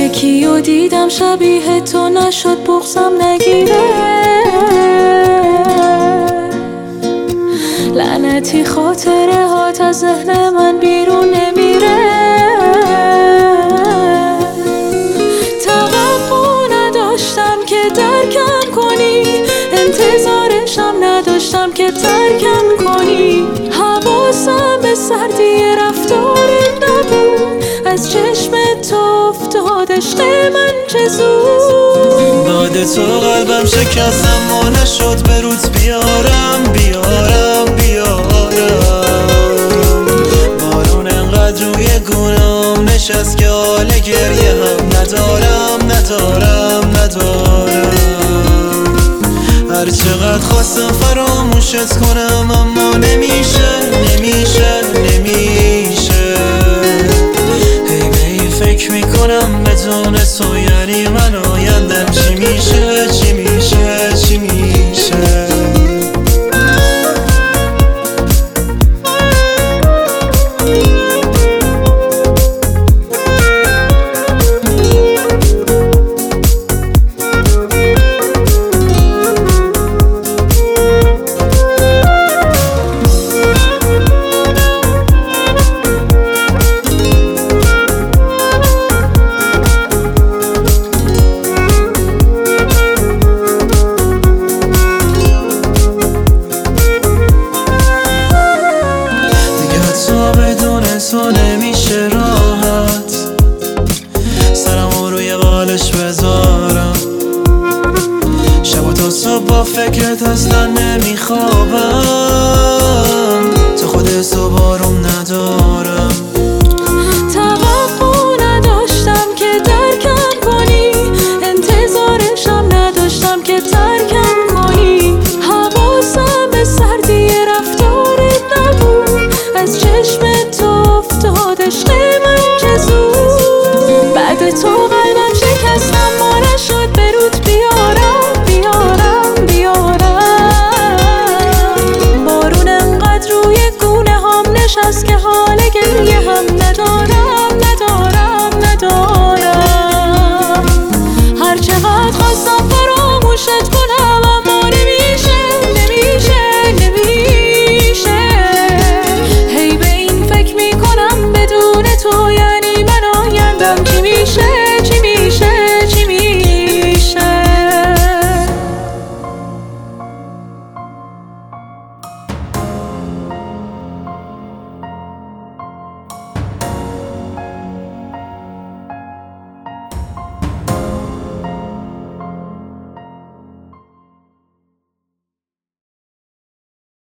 یکی رو دیدم شبیه تو نشد بغضم نگیره، لعنتی خاطره هات از ذهن من بیرون نمیره. توقع نداشتم که درکم کنی، انتظارشم نداشتم که ترکم کنی. حواسم به سردی رفتارت نبود، از چشم تو افتاد عشق من چه زود. بعد تو قلبم شکستم و نشد به روت بیارم بارون انقدر روی گونام نشست که حال گریه هم ندارم هر چقدر خواستم فراموشت کنم اما نمیشه هی فکر میکنم بدون تو یعنی من آیندم چی میشه تو نمیشه راحت سرمو روی بالش بذارم، شب و تا صبح با فکرت اصلا نمیخوابم، تو خود صبح